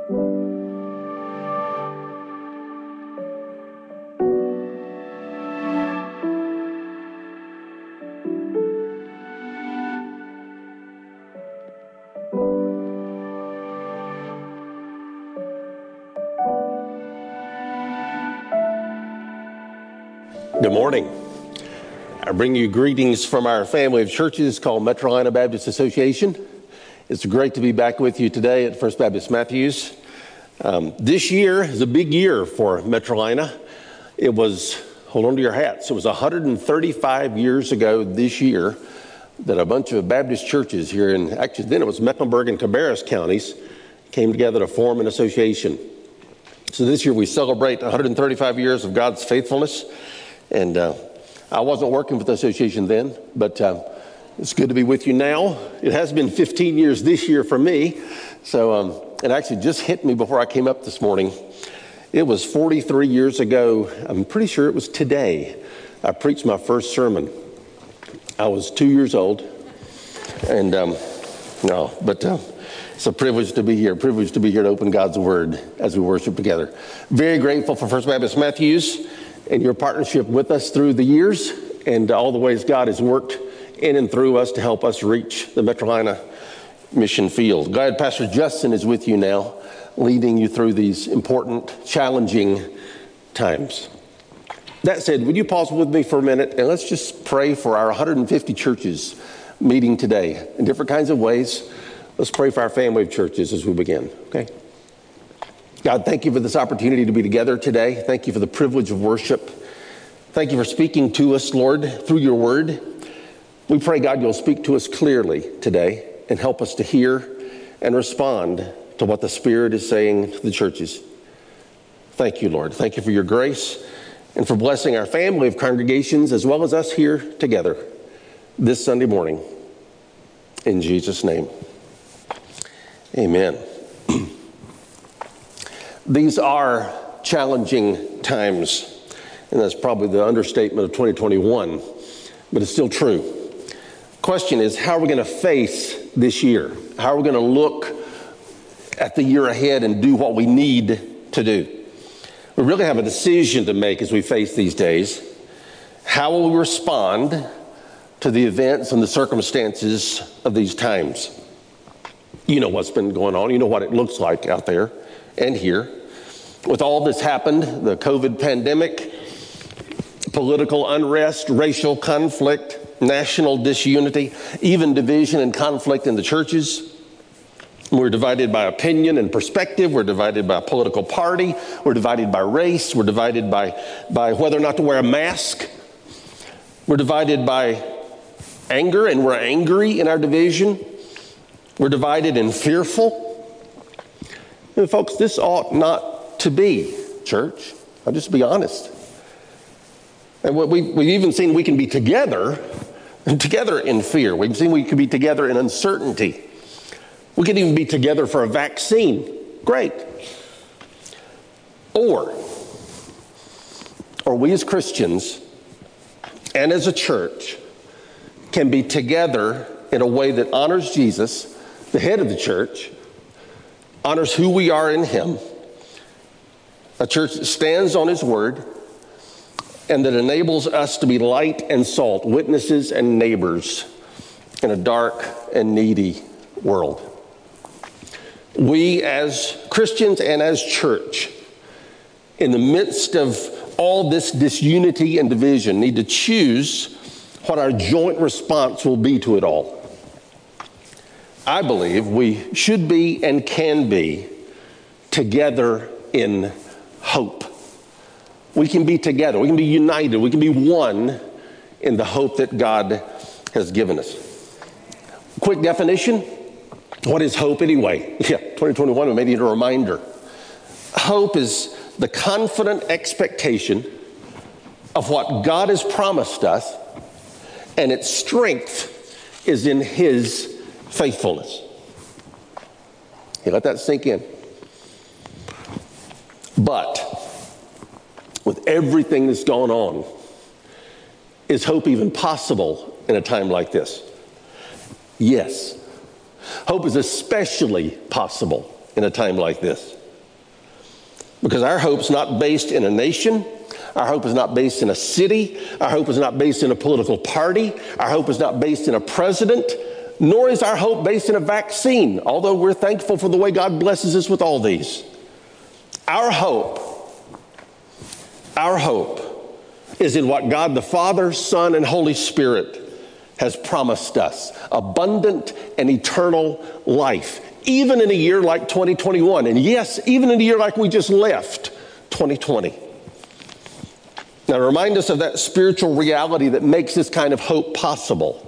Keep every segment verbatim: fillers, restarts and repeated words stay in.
Good morning. I bring you greetings from our family of churches called Metrolina Baptist Association. It's great to be back with you today at First Baptist Matthews. Um, this year is a big year for Metrolina. It was, hold on to your hats, it was one hundred thirty-five years ago this year that a bunch of Baptist churches here in, actually then it was Mecklenburg and Cabarrus counties, came together to form an association. So this year we celebrate one hundred thirty-five years of God's faithfulness. And uh, I wasn't working with the association then, but uh, it's good to be with you now. It has been fifteen years this year for me. So um, it actually just hit me before I came up this morning. It was forty-three years ago. I'm pretty sure it was today. I preached my first sermon. I was two years old. And um, no, but uh, it's a privilege to be here. Privilege to be here to open God's Word as we worship together. Very grateful for First Baptist Matthews and your partnership with us through the years and all the ways God has worked in and through us to help us reach the Metrolina mission field. Glad Pastor Justin is with you now, leading you through these important, challenging times. That said, would you pause with me for a minute and let's just pray for our one hundred fifty churches meeting today in different kinds of ways. Let's pray for our family of churches as we begin, okay? God, thank you for this opportunity to be together today. Thank you for the privilege of worship. Thank you for speaking to us, Lord, through your word. We pray, God, you'll speak to us clearly today and help us to hear and respond to what the Spirit is saying to the churches. Thank you, Lord. Thank you for your grace and for blessing our family of congregations as well as us here together this Sunday morning. In Jesus' name, amen. These are challenging times, and that's probably the understatement of twenty twenty-one, but it's still true. Question is, how are we going to face this year? How are we going to look at the year ahead and do what we need to do? We really have a decision to make as we face these days. How will we respond to the events and the circumstances of these times? You know what's been going on. You know what it looks like out there and here. With all this happened, the COVID pandemic, political unrest, racial conflict, national disunity, even division and conflict in the churches. We're divided by opinion and perspective. We're divided by political party. We're divided by race. We're divided by, by whether or not to wear a mask. We're divided by anger, and we're angry in our division. We're divided and fearful. And folks, this ought not to be, church. I'll just be honest. And what we, we've even seen we can be together, together in fear. We've seen we can be together in uncertainty. We can even be together for a vaccine. Great. Or, or we as Christians and as a church can be together in a way that honors Jesus, the head of the church, honors who we are in him, a church that stands on his word and that enables us to be light and salt, witnesses and neighbors in a dark and needy world. We as Christians and as church, in the midst of all this disunity and division, need to choose what our joint response will be to it all. I believe we should be and can be together in hope. We can be together. We can be united. We can be one in the hope that God has given us. Quick definition. What is hope anyway? Yeah, twenty twenty-one, we may need a reminder. Hope is the confident expectation of what God has promised us, and its strength is in his faithfulness. You let that sink in. But with everything that's gone on, is hope even possible in a time like this? Yes. Hope is especially possible in a time like this. Because our hope's not based in a nation. Our hope is not based in a city. Our hope is not based in a political party. Our hope is not based in a president. Nor is our hope based in a vaccine, although we're thankful for the way God blesses us with all these. Our hope, our hope is in what God the Father, Son, and Holy Spirit has promised us. Abundant and eternal life, even in a year like twenty twenty-one. And yes, even in a year like we just left, twenty twenty. Now, to remind us of that spiritual reality that makes this kind of hope possible,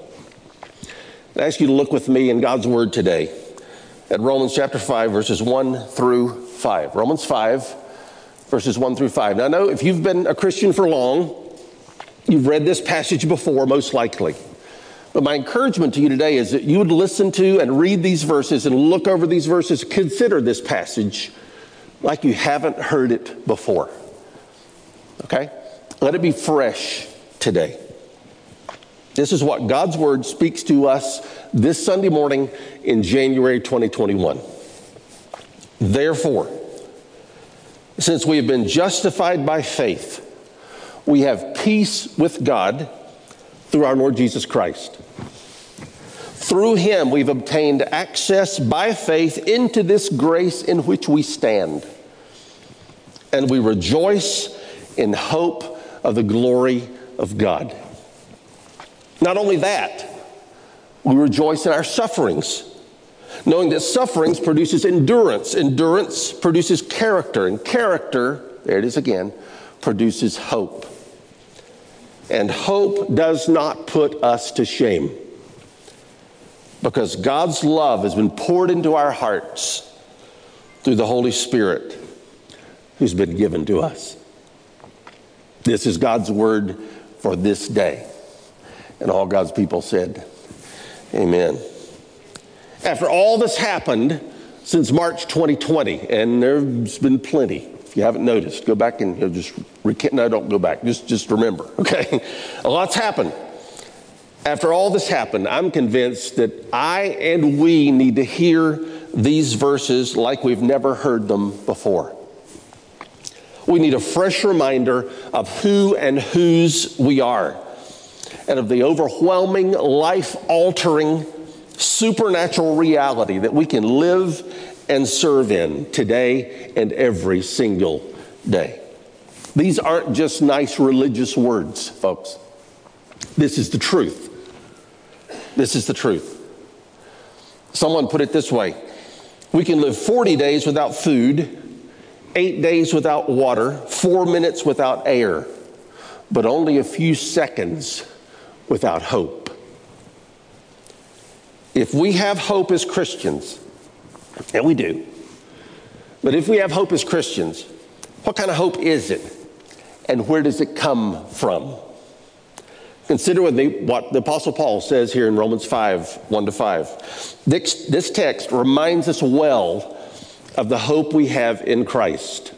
I ask you to look with me in God's Word today at Romans chapter five, verses one through five. Romans five, verses one through five. Now, I know if you've been a Christian for long, you've read this passage before, most likely. But my encouragement to you today is that you would listen to and read these verses and look over these verses, consider this passage like you haven't heard it before. Okay? Let it be fresh today. This is what God's Word speaks to us this Sunday morning in January twenty twenty-one. Therefore, since we have been justified by faith, we have peace with God through our Lord Jesus Christ. Through him, we've obtained access by faith into this grace in which we stand. And we rejoice in hope of the glory of God. Not only that, we rejoice in our sufferings, knowing that sufferings produces endurance. Endurance produces character, and character, there it is again, produces hope. And hope does not put us to shame, because God's love has been poured into our hearts through the Holy Spirit who's been given to us. This is God's word for this day. And all God's people said, amen. After all this happened since March twenty twenty, and there's been plenty. If you haven't noticed, go back and you know, just, no, don't go back. Just, just remember, okay? A lot's happened. After all this happened, I'm convinced that I and we need to hear these verses like we've never heard them before. We need a fresh reminder of who and whose we are, and of the overwhelming, life-altering, supernatural reality that we can live and serve in today and every single day. These aren't just nice religious words, folks. This is the truth. This is the truth. Someone put it this way: we can live forty days without food, eight days without water, four minutes without air, but only a few seconds without hope. If we have hope as Christians, and we do, but if we have hope as Christians, what kind of hope is it? And where does it come from? Consider what the, what the Apostle Paul says here in Romans five, one to five. This, this text reminds us well of the hope we have in Christ.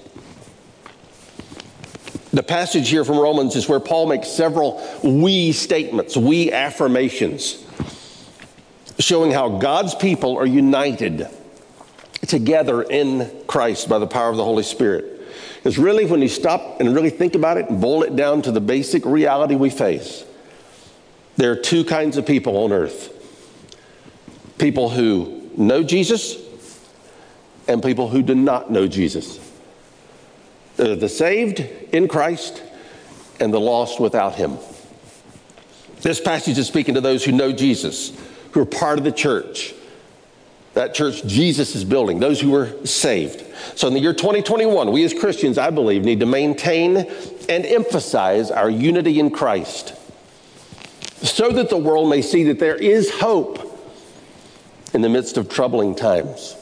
The passage here from Romans is where Paul makes several we statements, we affirmations, showing how God's people are united together in Christ by the power of the Holy Spirit. It's really, when you stop and really think about it and boil it down to the basic reality we face, there are two kinds of people on earth. People who know Jesus and people who do not know Jesus. They're the saved in Christ and the lost without him. This passage is speaking to those who know Jesus, who are part of the church. That church Jesus is building, those who were saved. So in the year twenty twenty-one, we as Christians, I believe, need to maintain and emphasize our unity in Christ, so that the world may see that there is hope in the midst of troubling times.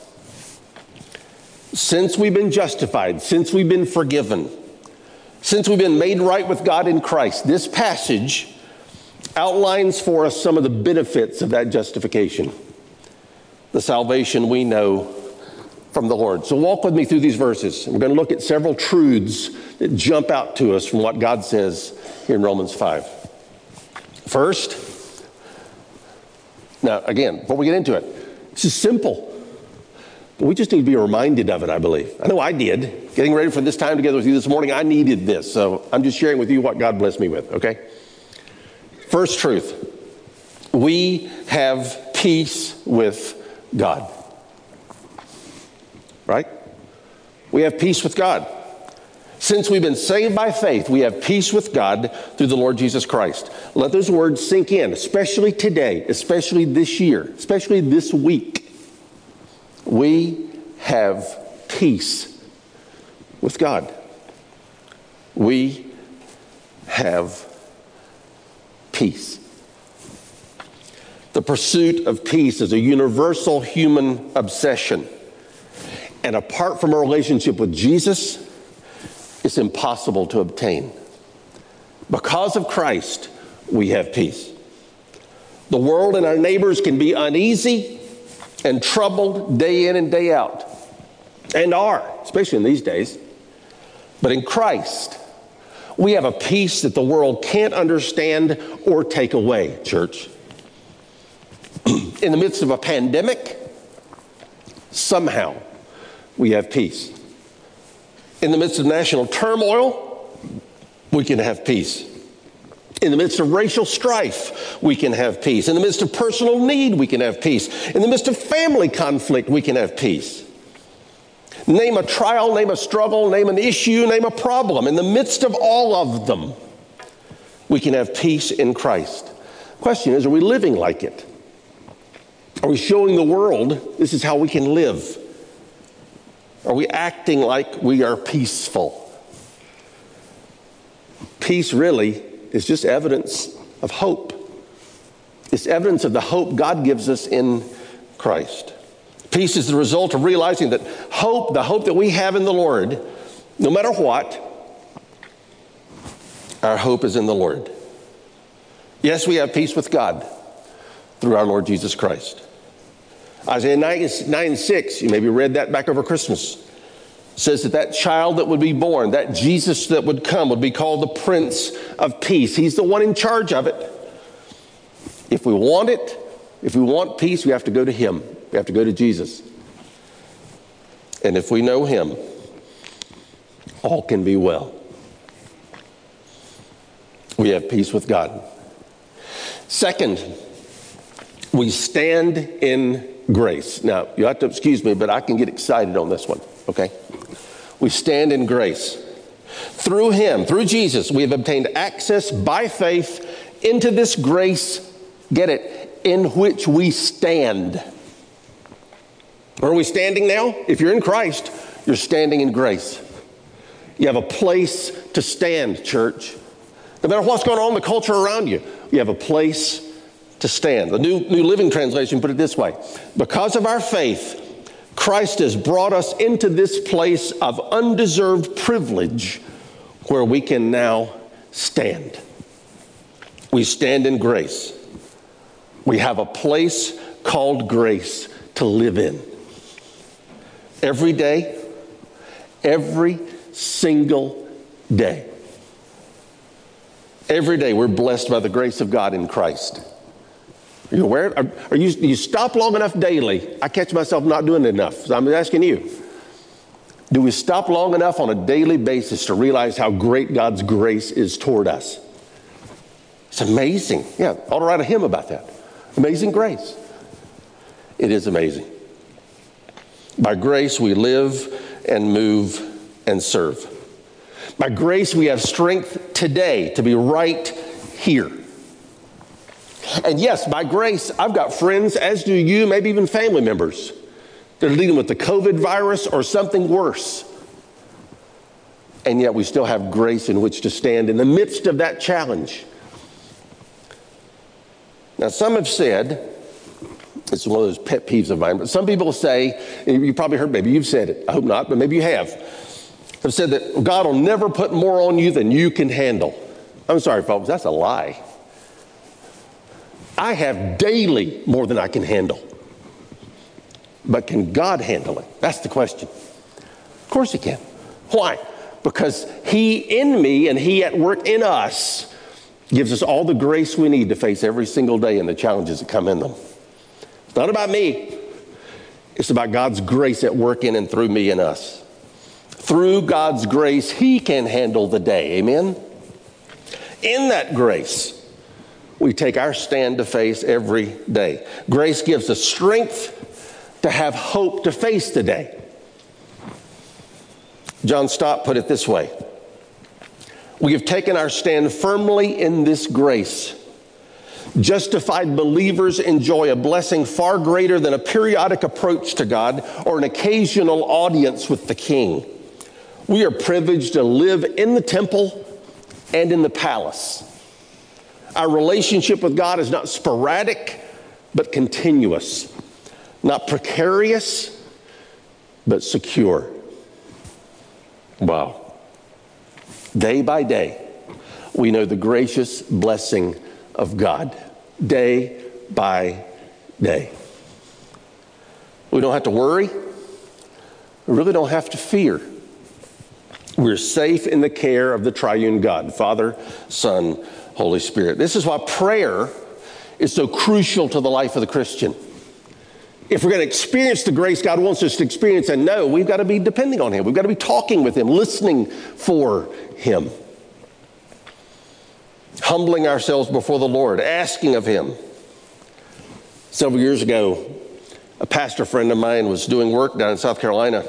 Since we've been justified, since we've been forgiven, since we've been made right with God in Christ, this passage outlines for us some of the benefits of that justification, the salvation we know from the Lord. So walk with me through these verses. We're going to look at several truths that jump out to us from what God says here in Romans five. First, now again, before we get into it, this is simple. But we just need to be reminded of it, I believe. I know I did. Getting ready for this time together with you this morning, I needed this. So I'm just sharing with you what God blessed me with, okay? First truth, we have peace with God. Right? We have peace with God. Since we've been saved by faith, we have peace with God through the Lord Jesus Christ. Let those words sink in, especially today, especially this year, especially this week. We have peace with God. We have peace. The pursuit of peace is a universal human obsession. And apart from a relationship with Jesus, it's impossible to obtain. Because of Christ, we have peace. The world and our neighbors can be uneasy and troubled day in and day out, and are, especially in these days. But in Christ, we have a peace that the world can't understand or take away, church. In the midst of a pandemic, somehow we have peace. In the midst of national turmoil, we can have peace. In the midst of racial strife, we can have peace. In the midst of personal need, we can have peace. In the midst of family conflict, we can have peace. Name a trial, name a struggle, name an issue, name a problem. In the midst of all of them, we can have peace in Christ. Question is, are we living like it? Are we showing the world this is how we can live? Are we acting like we are peaceful? Peace really is just evidence of hope. It's evidence of the hope God gives us in Christ. Peace is the result of realizing that hope, the hope that we have in the Lord, no matter what, our hope is in the Lord. Yes, we have peace with God through our Lord Jesus Christ. Isaiah nine six, you maybe read that back over Christmas, says that that child that would be born, that Jesus that would come, would be called the Prince of Peace. He's the one in charge of it. If we want it, if we want peace, we have to go to Him. We have to go to Jesus. And if we know Him, all can be well. We have peace with God. Second, we stand in grace. Now, you have to excuse me, but I can get excited on this one, okay? We stand in grace. Through Him, through Jesus, we have obtained access by faith into this grace, get it, in which we stand. Where are we standing now? If you're in Christ, you're standing in grace. You have a place to stand, church. No matter what's going on in the culture around you, you have a place to stand. The New, New Living Translation put it this way: because of our faith, Christ has brought us into this place of undeserved privilege where we can now stand. We stand in grace. We have a place called grace to live in. Every day, every single day. Every day we're blessed by the grace of God in Christ. Are you aware? Are, are you, do you stop long enough daily? I catch myself not doing it enough. So I'm asking you, do we stop long enough on a daily basis to realize how great God's grace is toward us? It's amazing. Yeah, I ought to write a hymn about that. Amazing grace. It is amazing. By grace we live and move and serve. By grace we have strength today to be right here. And yes, by grace, I've got friends, as do you, maybe even family members, that are dealing with the COVID virus or something worse. And yet we still have grace in which to stand in the midst of that challenge. Now, some have said, it's one of those pet peeves of mine, but some people say, and you probably heard, maybe you've said it, I hope not, but maybe you have, have said that God will never put more on you than you can handle. I'm sorry, folks, that's a lie. I have daily more than I can handle. But can God handle it? That's the question. Of course He can. Why? Because He in me and He at work in us gives us all the grace we need to face every single day and the challenges that come in them. It's not about me. It's about God's grace at work in and through me and us. Through God's grace, He can handle the day. Amen? In that grace, we take our stand to face every day. Grace gives us strength to have hope to face the day. John Stott put it this way: we have taken our stand firmly in this grace. Justified believers enjoy a blessing far greater than a periodic approach to God or an occasional audience with the King. We are privileged to live in the temple and in the palace. Our relationship with God is not sporadic, but continuous. Not precarious, but secure. Wow. Day by day, we know the gracious blessing of God. Day by day. We don't have to worry. We really don't have to fear. We're safe in the care of the triune God, Father, Son, Holy Spirit. This is why prayer is so crucial to the life of the Christian. If we're going to experience the grace God wants us to experience and know, we've got to be depending on Him. We've got to be talking with Him, listening for Him. Humbling ourselves before the Lord, asking of Him. Several years ago, a pastor friend of mine was doing work down in South Carolina.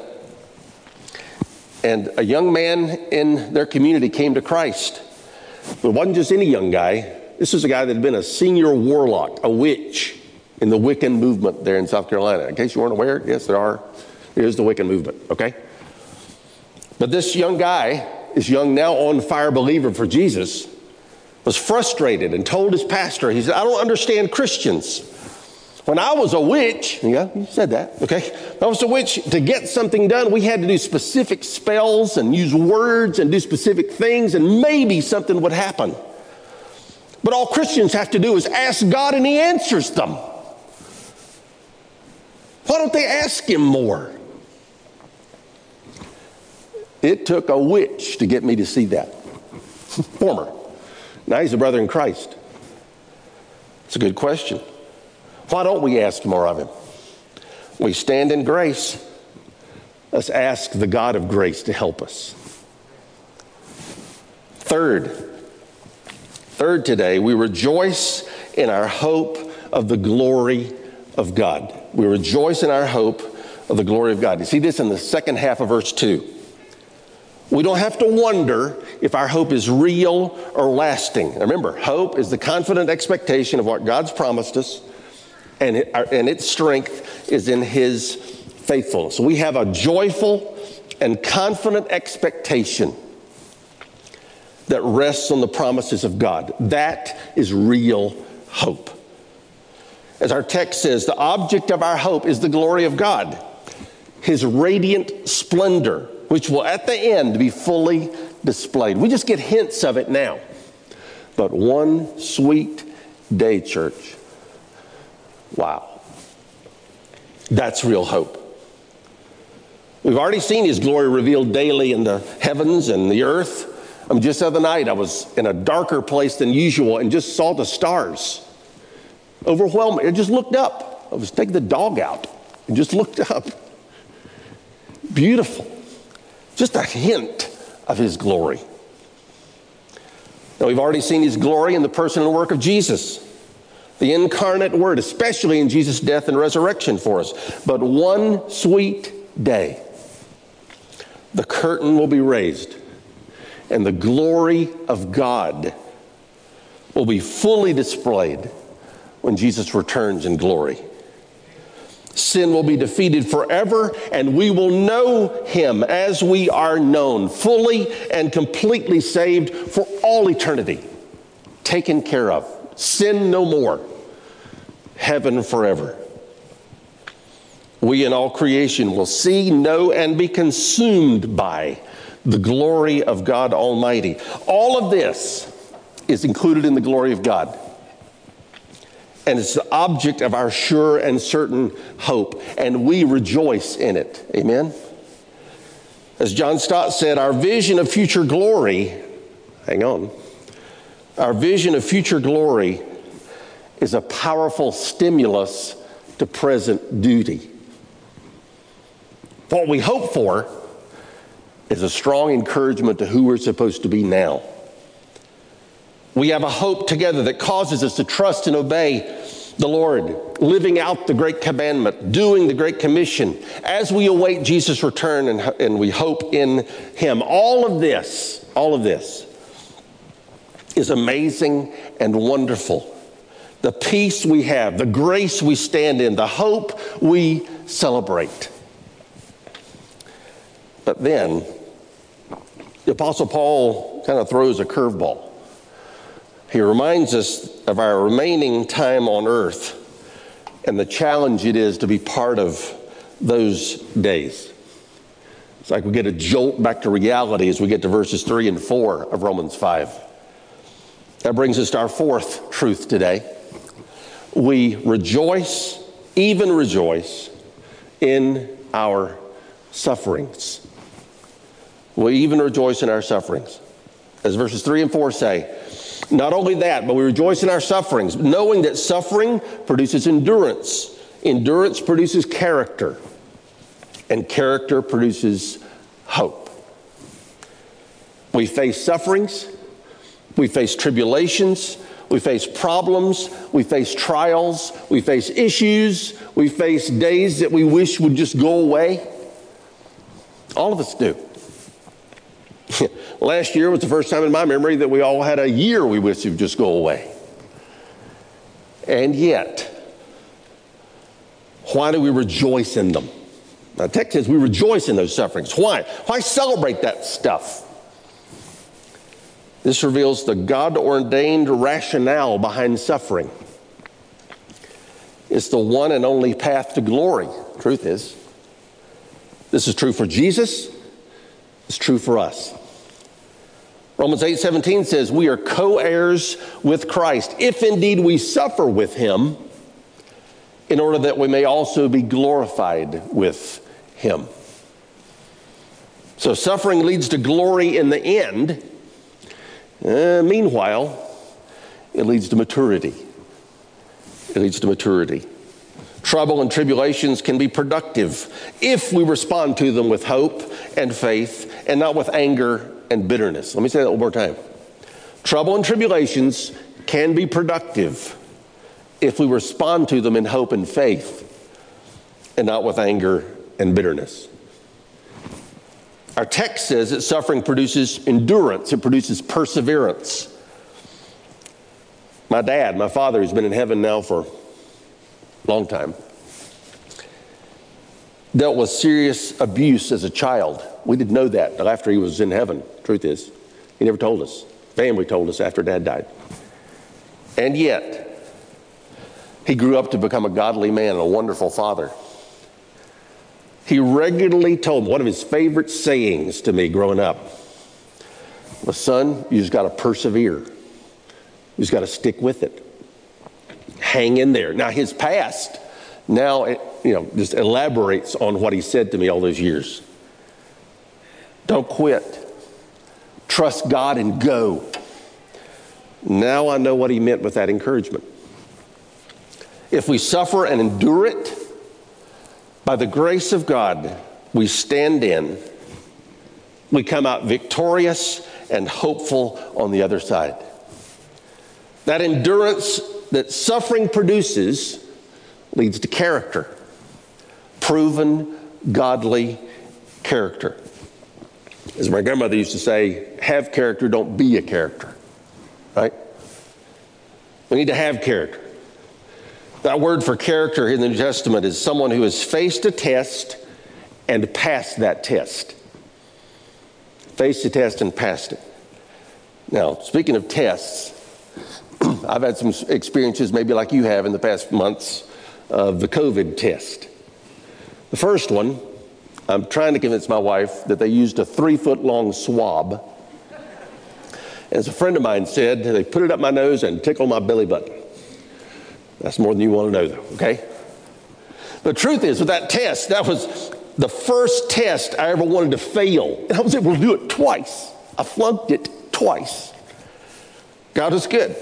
And a young man in their community came to Christ. But it wasn't just any young guy. This was a guy that had been a senior warlock, a witch in the Wiccan movement there in South Carolina. In case you weren't aware, yes, there are. There's the Wiccan movement, okay? But this young guy, this young now on fire believer for Jesus, was frustrated and told his pastor, he said, I don't understand Christians. When I was a witch, yeah, you said that, okay? When I was a witch, to get something done, we had to do specific spells and use words and do specific things, and maybe something would happen. But all Christians have to do is ask God and He answers them. Why don't they ask Him more? It took a witch to get me to see that. Former. Now he's a brother in Christ. It's a good question. Why don't we ask more of Him? We stand in grace. Let's ask the God of grace to help us. Third, third today, we rejoice in our hope of the glory of God. We rejoice in our hope of the glory of God. You see this in the second half of verse two. We don't have to wonder if our hope is real or lasting. Remember, hope is the confident expectation of what God's promised us, and, it, and its strength is in His faithfulness. So we have a joyful and confident expectation that rests on the promises of God. That is real hope. As our text says, the object of our hope is the glory of God, His radiant splendor, which will at the end be fully displayed. We just get hints of it now. But one sweet day, church. Wow. That's real hope. We've already seen His glory revealed daily in the heavens and the earth. I mean, just the other night, I was in a darker place than usual and just saw the stars. Overwhelming. I just looked up. I was taking the dog out and just looked up. Beautiful. Just a hint of His glory. Now, we've already seen His glory in the person and work of Jesus, the incarnate Word, especially in Jesus' death and resurrection for us. But one sweet day, the curtain will be raised, and the glory of God will be fully displayed when Jesus returns in glory. Sin will be defeated forever, and we will know Him as we are known, fully and completely saved for all eternity, taken care of, sin no more, heaven forever. We in all creation will see, know, and be consumed by the glory of God Almighty. All of this is included in the glory of God. And it's the object of our sure and certain hope. And we rejoice in it. Amen? As John Stott said, our vision of future glory, hang on, our vision of future glory is a powerful stimulus to present duty. What we hope for is a strong encouragement to who we're supposed to be now. We have a hope together that causes us to trust and obey the Lord, living out the great commandment, doing the great commission as we await Jesus' return and, and we hope in him. All of this, all of this is amazing and wonderful. The peace we have, the grace we stand in, the hope we celebrate. But then, the Apostle Paul kind of throws a curveball. He reminds us of our remaining time on earth and the challenge it is to be part of those days. It's like we get a jolt back to reality as we get to verses three and four of Romans five. That brings us to our fourth truth today. We rejoice, even rejoice, in our sufferings. We even rejoice in our sufferings. As verses three and four say, not only that, but we rejoice in our sufferings, knowing that suffering produces endurance. Endurance produces character, and character produces hope. We face sufferings, we face tribulations, we face problems, we face trials, we face issues, we face days that we wish would just go away. All of us do. Last year was the first time in my memory that we all had a year we wish would just go away. And yet, why do we rejoice in them? Now, the text says we rejoice in those sufferings. Why? Why celebrate that stuff? This reveals the God-ordained rationale behind suffering. It's the one and only path to glory. Truth is. This is true for Jesus. It's true for us. Romans eight seventeen says we are co-heirs with Christ, if indeed we suffer with him, in order that we may also be glorified with him. So suffering leads to glory in the end. Uh, meanwhile, it leads to maturity. It leads to maturity. Trouble and tribulations can be productive if we respond to them with hope and faith and not with anger and bitterness. Let me say that one more time. Trouble and tribulations can be productive if we respond to them in hope and faith and not with anger and bitterness. Our text says that suffering produces endurance. It produces perseverance. My dad, my father, who's been in heaven now for a long time, dealt with serious abuse as a child. We didn't know that until after he was in heaven. Truth is, he never told us. Family told us after Dad died. And yet, he grew up to become a godly man and a wonderful father. He regularly told me, one of his favorite sayings to me growing up was, son, you just got to persevere. You just got to stick with it. Hang in there. Now, his past now, it, you know, just elaborates on what he said to me all those years. Don't quit. Trust God and go. Now I know what he meant with that encouragement. If we suffer and endure it, by the grace of God, we stand in, we come out victorious and hopeful on the other side. That endurance that suffering produces leads to character, proven godly character. As my grandmother used to say, have character, don't be a character, right? We need to have character. That word for character in the New Testament is someone who has faced a test and passed that test. Faced the test and passed it. Now, speaking of tests, I've had some experiences, maybe like you have in the past months, of the COVID test. The first one, I'm trying to convince my wife that they used a three-foot-long swab. As a friend of mine said, they put it up my nose and tickled my belly button. That's more than you want to know, though, okay? The truth is, with that test, that was the first test I ever wanted to fail. And I was able to do it twice. I flunked it twice. God is good.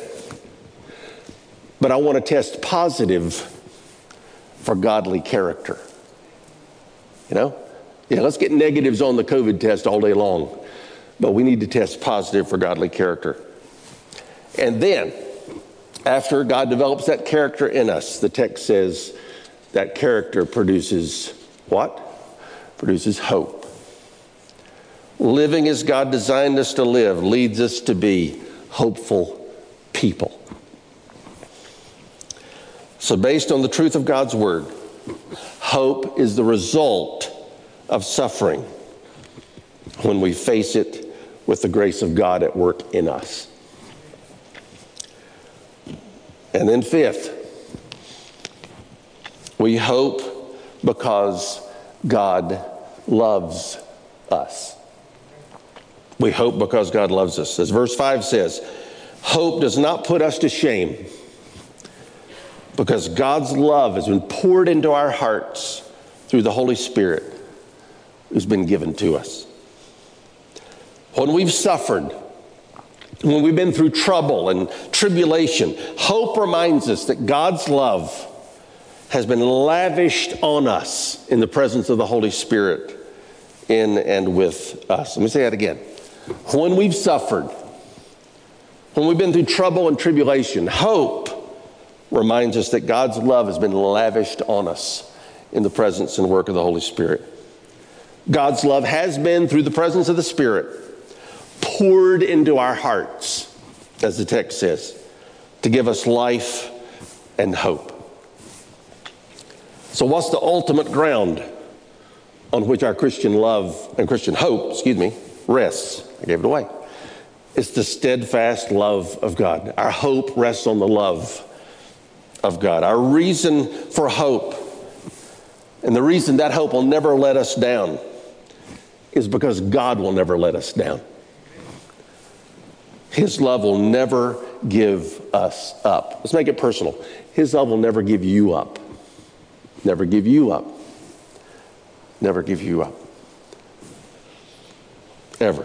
But I want to test positive for godly character. You know? Yeah, let's get negatives on the COVID test all day long, but we need to test positive for godly character. And then, after God develops that character in us, the text says that character produces what? Produces hope. Living as God designed us to live leads us to be hopeful people. So based on the truth of God's word, hope is the result of suffering when we face it with the grace of God at work in us. And then fifth, we hope because God loves us. We hope because God loves us. As verse five says, hope does not put us to shame because God's love has been poured into our hearts through the Holy Spirit who's been given to us. When we've suffered, when we've been through trouble and tribulation, hope reminds us that God's love has been lavished on us in the presence of the Holy Spirit in and with us. Let me say that again. When we've suffered, when we've been through trouble and tribulation, hope reminds us that God's love has been lavished on us in the presence and work of the Holy Spirit. God's love has been, through the presence of the Spirit, poured into our hearts, as the text says, to give us life and hope. So what's the ultimate ground on which our Christian love and Christian hope, excuse me, rests? I gave it away. It's the steadfast love of God. Our hope rests on the love of God. Our reason for hope, and the reason that hope will never let us down, is because God will never let us down. His love will never give us up. Let's make it personal. His love will never give you up. Never give you up. Never give you up. Ever.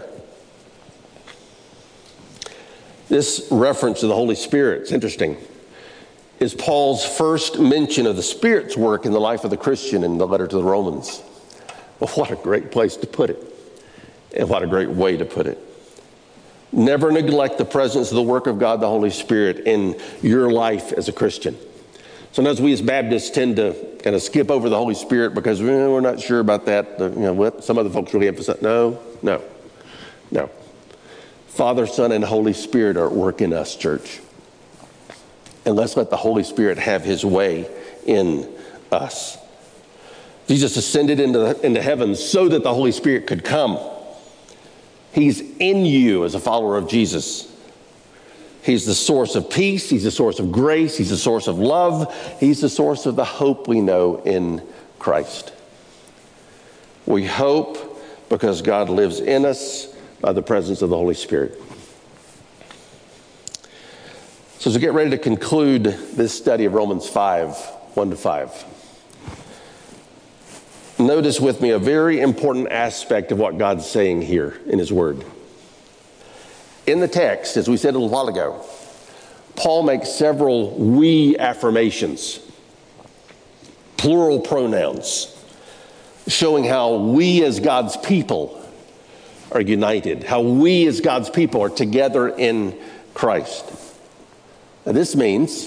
This reference to the Holy Spirit, it's interesting, is Paul's first mention of the Spirit's work in the life of the Christian in the letter to the Romans. Well, what a great place to put it. And what a great way to put it. Never neglect the presence of the work of God, the Holy Spirit, in your life as a Christian. Sometimes we as Baptists tend to kind of skip over the Holy Spirit because eh, we're not sure about that. You know, what some other folks really emphasize. No, no, no. Father, Son, and Holy Spirit are at work in us, church. And let's let the Holy Spirit have his way in us. Jesus ascended into, into heaven so that the Holy Spirit could come. He's in you as a follower of Jesus. He's the source of peace. He's the source of grace. He's the source of love. He's the source of the hope we know in Christ. We hope because God lives in us by the presence of the Holy Spirit. So as we get ready to conclude this study of Romans five, one to five, notice with me a very important aspect of what God's saying here in his word. In the text, as we said a little while ago, Paul makes several we affirmations, plural pronouns, showing how we as God's people are united, how we as God's people are together in Christ. Now, this means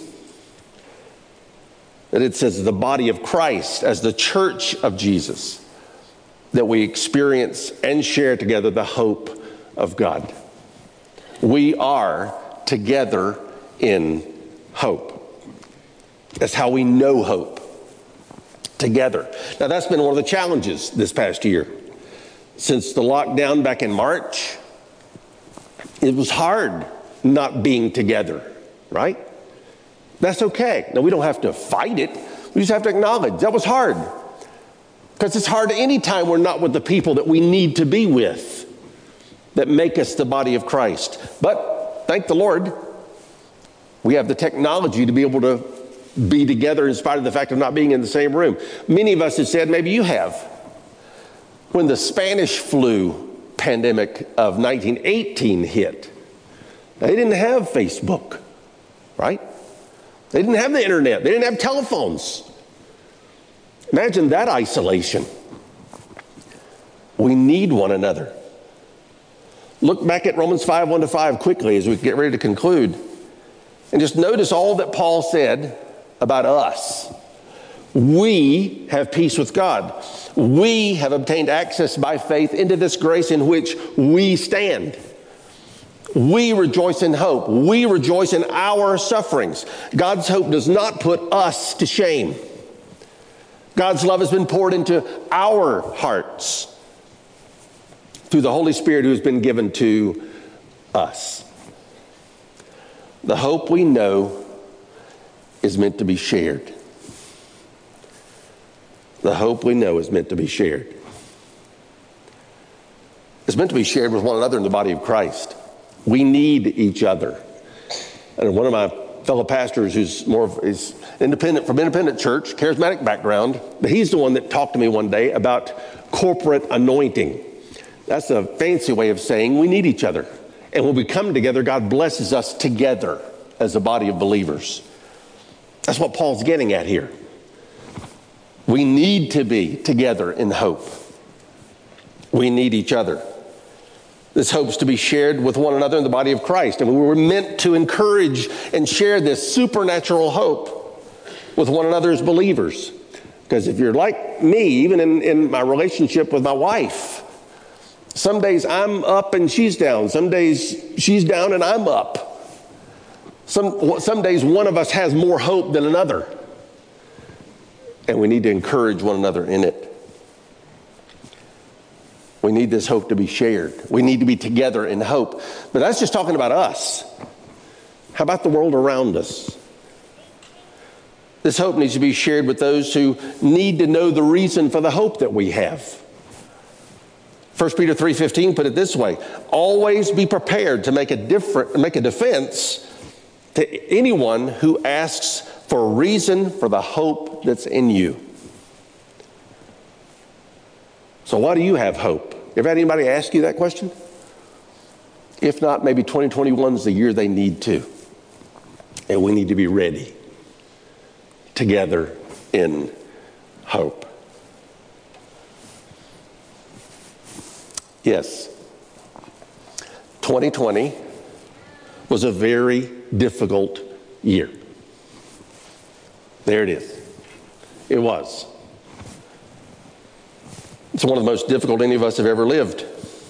that it says the body of Christ as the church of Jesus, that we experience and share together the hope of God. We are together in hope. That's how we know hope. Together. Now that's been one of the challenges this past year. Since the lockdown back in March, it was hard not being together, right? That's okay. Now we don't have to fight it. We just have to acknowledge that was hard. Because it's hard any time we're not with the people that we need to be with, that make us the body of Christ. But thank the Lord, we have the technology to be able to be together in spite of the fact of not being in the same room. Many of us have said, maybe you have, when the Spanish flu pandemic of nineteen eighteen hit, they didn't have Facebook, right? They didn't have the internet. They didn't have telephones. Imagine that isolation. need one another. Look back at Romans five, one to five quickly as we get ready to conclude. And just notice all that Paul said about us. We have peace with God. We have obtained access by faith into this grace in which we stand. We rejoice in hope. We rejoice in our sufferings. God's hope does not put us to shame. God's love has been poured into our hearts through the Holy Spirit who has been given to us. The hope we know is meant to be shared. The hope we know is meant to be shared. It's meant to be shared with one another in the body of Christ. We need each other. And one of my fellow pastors who's more of, is independent, from independent church, charismatic background, but he's the one that talked to me one day about corporate anointing. That's a fancy way of saying we need each other. And when we come together, God blesses us together as a body of believers. That's what Paul's getting at here. We need to be together in hope. We need each other. This hope's to be shared with one another in the body of Christ. And we were meant to encourage and share this supernatural hope with one another as believers. Because if you're like me, even in, in my relationship with my wife, some days I'm up and she's down. Some days she's down and I'm up. Some, some days one of us has more hope than another. And we need to encourage one another in it. We need this hope to be shared. We need to be together in hope. But that's just talking about us. How about the world around us? This hope needs to be shared with those who need to know the reason for the hope that we have. First Peter three fifteen put it this way: always be prepared to make a different, make a defense to anyone who asks for a reason for the hope that's in you. So why do you have hope? Ever had anybody ask you that question? If not, maybe twenty twenty-one is the year they need to. And we need to be ready together in hope. Yes, twenty twenty was a very difficult year. There it is. It was. It's one of the most difficult any of us have ever lived.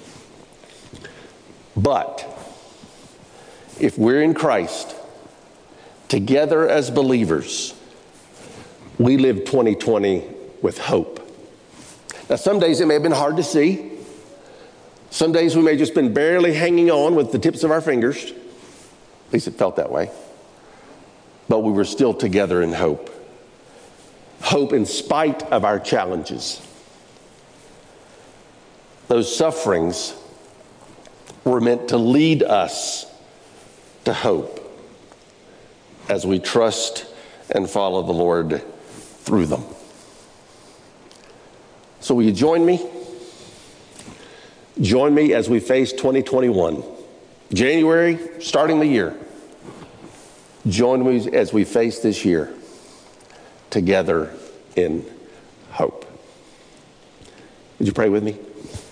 But if we're in Christ, together as believers, we live twenty twenty with hope. Now, some days it may have been hard to see. Some days we may have just been barely hanging on with the tips of our fingers. At least it felt that way. But we were still together in hope. Hope in spite of our challenges. Those sufferings were meant to lead us to hope as we trust and follow the Lord through them. So will you join me? Join me as we face twenty twenty-one. January, starting the year. Join me as we face this year together in hope. Would you pray with me?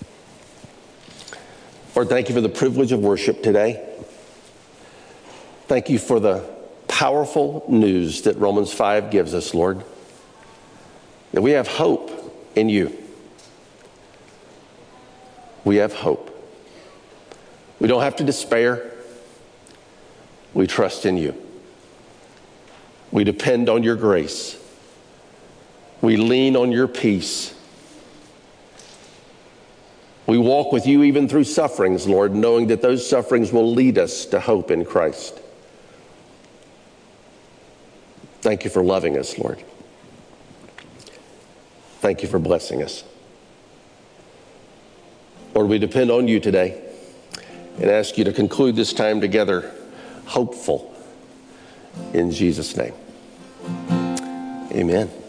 Lord, thank you for the privilege of worship today. Thank you for the powerful news that Romans five gives us, Lord, that we have hope in you. We have hope. We don't have to despair. We trust in you. We depend on your grace. We lean on your peace. We walk with you even through sufferings, Lord, knowing that those sufferings will lead us to hope in Christ. Thank you for loving us, Lord. Thank you for blessing us. Lord, we depend on you today and ask you to conclude this time together hopeful in Jesus' name. Amen.